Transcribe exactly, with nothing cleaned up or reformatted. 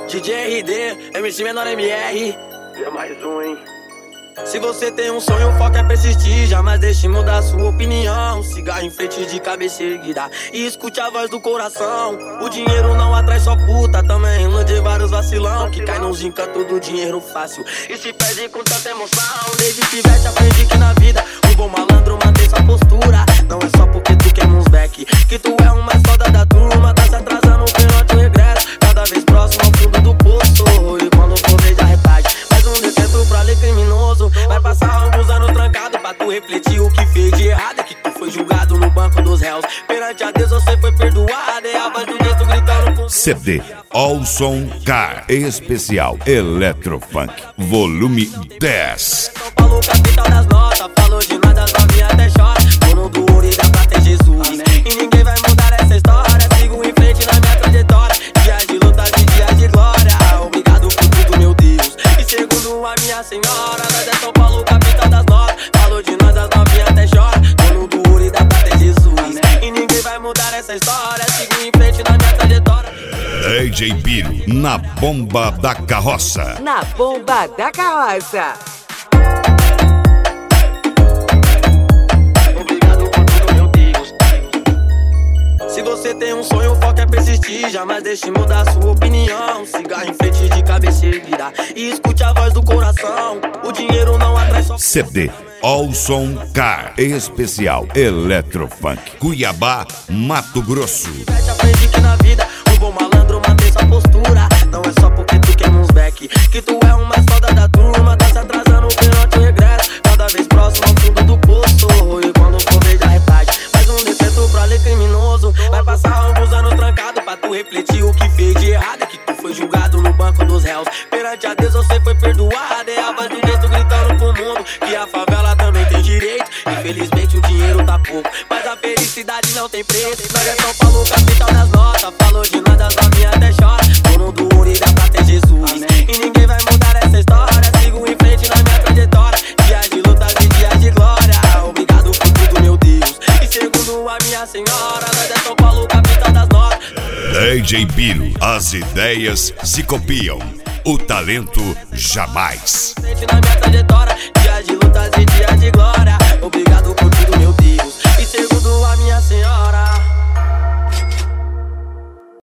D J R D, M C Menor M R. É mais um, hein? Se você tem um sonho, o foco é persistir. Jamais deixe mudar sua opinião. Cigarro em frente de cabeça erguida e escute a voz do coração. O dinheiro não atrai só puta, também ilude vários vacilão que cai nos encantos do dinheiro fácil e se perde com tanta emoção. Desde pivete aprendi que na vida um bom malandro mantém sua postura. Não é só porque tu queima uns back que tu é o mais foda da turma. Tá se atrasando perante o regresso, cada vez próximo ao fundo do poço. E quando for ver já retarde, mais um decreto pra ler criminoso. Vai passar alguns anos trancado pra tu refletir o que fez de errado. É que tu foi julgado no banco dos réus, perante a Deus você foi perdoado. É a voz do Deus gritando com C D Olson Car Especial Electrofunk Volume dez. São Paulo, capital das notas. Falou de nada, as novinhas até chora. Dono do ouro e da prata é Jesus. E ninguém vai mudar essa história. Sigo em frente na minha trajetória. Dias de luta e dias de glória. Obrigado por tudo, meu Deus. E segundo a minha senhora, nós é São Paulo, capital das notas. Falou de nós, as novinhas até chora. Dono do ouro e da prata é Jesus. E ninguém vai mudar essa história. Sigo em frente na minha trajetória. D J Biro na bomba da carroça. Na bomba da carroça. Obrigado por tudo, meu Deus. Se você tem um sonho, o foco é persistir. Jamais deixe mudar sua opinião. Cigarro em frente de cabeça erguida e escute a voz do coração. O dinheiro não atrai só... C D Olson Car Especial Electrofunk Cuiabá, Mato Grosso. Aprendi que na vida um bom malandro mantém sua postura. Não é só porque tu queima uns back que tu é o mais foda da turma. Tá se atrasando perante o regresso, cada vez próximo ao fundo do poço. E quando for ver já retarde, mais um decreto pra ler criminoso. Vai passar alguns anos trancado pra tu refletir o que fez de errado. É que tu foi julgado no banco dos réus, perante a Deus você foi perdoado. É a voz do Deus gritando pro mundo que a favela também tem direito. Infelizmente o dinheiro tá pouco, mas a felicidade não tem preço. Nós é São Paulo, capital das notas. Falou de nós, as novinhas até chora. Dono do ouro e da prata é Jesus. E ninguém vai mudar essa história. Sigo em frente na minha trajetória. Dias de luta e dias de glória. Obrigado por tudo, meu Deus. E segundo a minha senhora, nós é São Paulo, capital das notas. D J Biro, as ideias se copiam, o talento jamais. Na minha trajetória, dias de luta